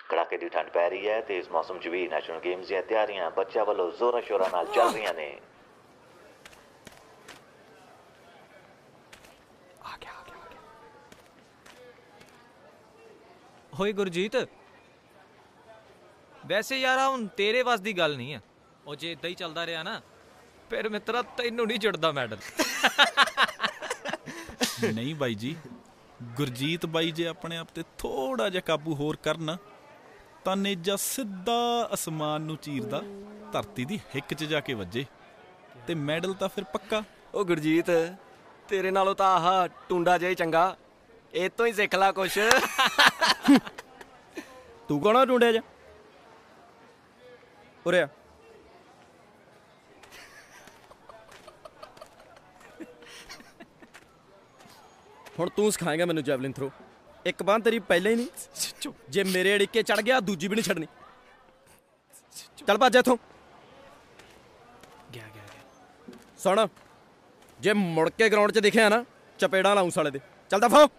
कड़ाके की ठंड पै रही है तो इस मौसम च भी नैशनल गेम्स दी तैयारियां बच्चों वालों जोरों शोरों नाल चल रही ने। होए गुरजीत, वैसे यार हुण तेरे वस दी गल नहीं है, और जे इदां ही चलदा रहा ना फिर मित्रा तैनूं नहीं जुड़दा मैडल। नहीं बाई जी, गुरजीत बाई जे अपने आप ते थोड़ा जिहा काबू होर करन तां नेजा सिद्धा असमान नूं चीरदा धरती दी हिक च जाके वजे ते मैडल तां फिर पक्का। ओ गुरजीत, तेरे नालों तां आह टुंडा जिहा ही चंगा, ए तो ही सिख ला कुछ। तू कौन आ टुंडे जा? उरे आ। हुण तू सिखाएगा मैनू जैवलिन थ्रो। एक बांह तेरी पहले ही नहीं, जे मेरे अड़िके चढ़ गया दूजी भी नहीं छड़नी। चल भज इथों। सुन, जे मुड़ के ग्राउंड च दिखे ना चपेड़ा लाऊं साले दे। चल दफा हो।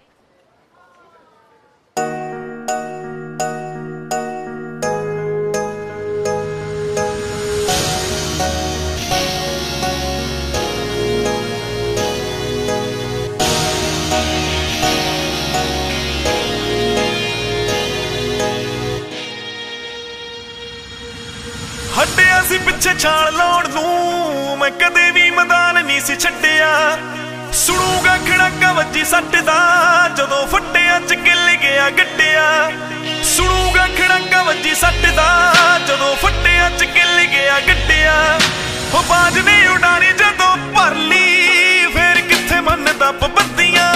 हटिया सी पिछे छाल लाउण नूं, मैं कदे भी मैदान नहीं सी छड्डिया। सुणूगा खड़ाका वज्जी सट्ट दा, जदों फट्टिया च गिल गया गड्डिया। सुणूगा खड़ाका वज्जी सट्ट दा, जदों फट्टिया च गिल गया गड्डिया। हो बाज ने उडानी जदों भर ली, फिर कित्थे मनदा पाबंदियां।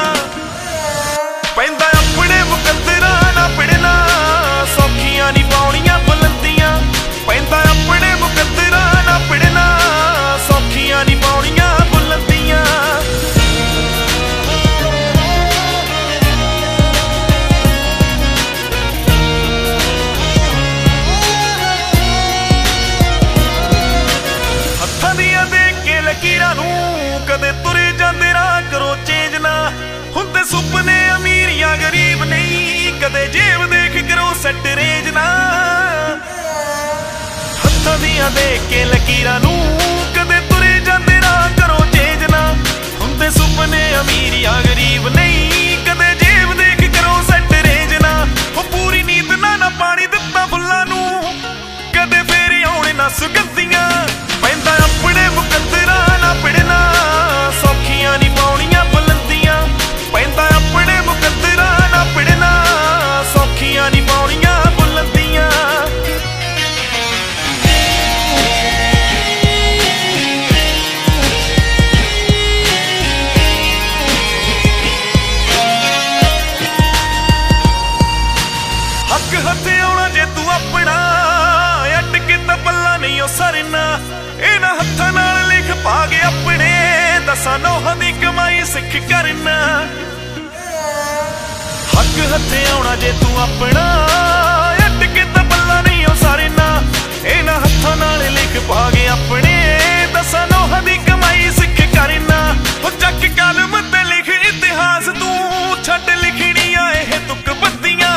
पैंदा अपने मुकद्दरां ना पिड़ना, सौखियां नहीं पाउणियां बुलंदियां। पैंदा अपने मुकद्दरां ना पिड़ना, सौखियां नहीं पाउणियां बुलंदियां। हत्थां दियां देख के लकीरां नूं, कदे तुरे जांदे राह करो चेंज ना। हुंदे सुपने अमीर या गरीब नहीं, कदे जेब देख करो सैट रेंज ना। हत्थां दियां देख के लकीरां नूं, कदे तुरे जांदे राह करो चेंज ना। हुंदे सुपने अमीर या गरीब नहीं, कदे जेब देख करो सैट रेंज ना। हो पूरी नींद ना पानी दित्ता फुल्लां नूं, कदे फेरे आउणे ना सुगंधियां। पैंदा अपने मुकद्दरां ना पिड़ना, सौखियां नहीं पाउणियां बुलंदियां। पैंदा अपने मुकद्दरां ना पिड़ना, सौखियां नहीं पाउणियां बुलंदियां। हक हथे आउणा जे तू अपना, अटके तां पल्ला नहीं ओ सरना। इन्हां हत्थां नाल लिख पागे अपने, दसां नौहां दी कमाई सिख करना। हक हथे आउणा जे तू अपना, अटके तां पल्ला नहीं ओ सरना। इन्हां हत्थां नाल लिख पागे अपने, दसां नौहां दी कमाई सिख करना। हो चक कलम ते लिख इतिहास तू, छड्ड लिखणियां एह तुक बंदियां।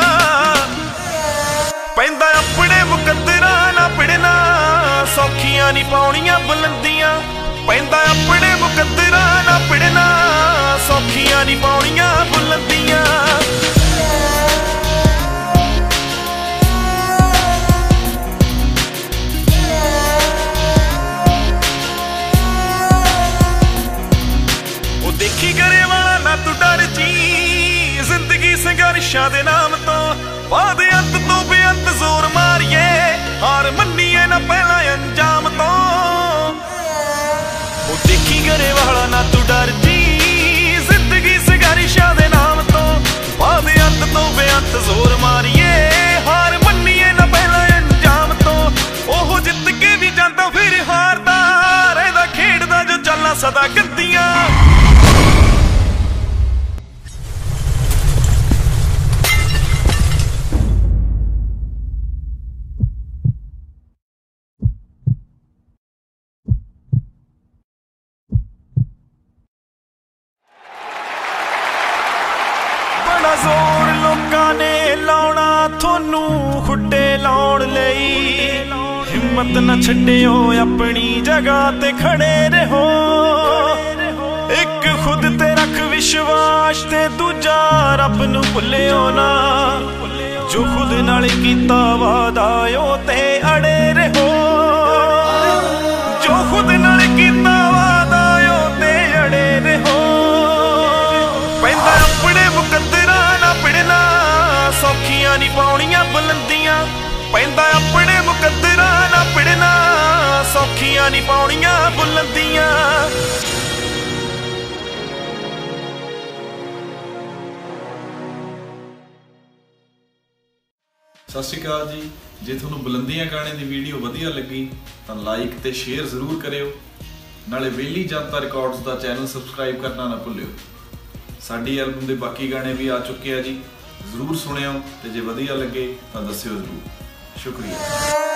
पैंदा अपने मुकद्दरां ना पिड़ना, सौखियां नहीं पाउणियां बुलंदियां। पैंदा अपने मुकद्दरां ना पिड़ना, सौखियां नहीं पाउणियां बुलंदियां। ओ देखी करे वाला ना तू डर जी, जिंदगी संघर्षां दे नाम तो। बाद अंत तो बेअंत जोर मारिए, हार मन्निए ना पहला अंजाम तो। ओ देखी करे वाला ना तू डर जी, जिंदगी संघर्षां दे नाम तो। बाद अंत तो बेअंत जोर मारिए, हार मन्निए ना पहला अंजाम तो। ओह जित के भी जांदा फिर हारदा रहदा, खेडदा जो चालां सदा गंदियां। बड़ा जोर लोकां ने लाउणा, हिम्मत न छड्डियो अपनी जगह ते खड़े रहो एक खुद ते रख विश्वास ते दूजा रब नू भुल्लियो ना जो खुद नाल कीता वादा ओ ते अड़े रहो जो खुद नाल कीता वादा ओ ते अड़े रहो पैंदा अपने मुकद्दरां ना पिड़ना सौखियां नहीं पाउणियां बुलंदियां पैंदा अपने मुकद्दरां ना पिड़ना सौखियां नहीं पाउणियां बुलंदियां ਸਤਿ ਸ਼੍ਰੀ ਅਕਾਲ ਜੀ। ਜੇ ਤੁਹਾਨੂੰ ਬੁਲੰਦੀਆਂ ਗਾਣੇ ਦੀ ਵੀਡੀਓ ਵਧੀਆ ਲੱਗੀ ਤਾਂ ਲਾਈਕ ਤੇ ਸ਼ੇਅਰ ਜ਼ਰੂਰ ਕਰਿਓ। ਨਾਲੇ ਵੇਲੀ ਜਨਤਾ ਰਿਕਾਰਡਸ ਦਾ ਚੈਨਲ ਸਬਸਕ੍ਰਾਈਬ ਕਰਨਾ ਨਾ ਭੁੱਲਿਓ। ਸਾਡੀ ਐਲਬਮ ਦੇ ਬਾਕੀ ਗਾਣੇ ਵੀ ਆ ਚੁੱਕੇ ਆ ਜੀ, ਜ਼ਰੂਰ ਸੁਣਿਓ ਤੇ ਜੇ ਵਧੀਆ ਲੱਗੇ ਤਾਂ ਦੱਸਿਓ ਜ਼ਰੂਰ। ਸ਼ੁਕਰੀਆ।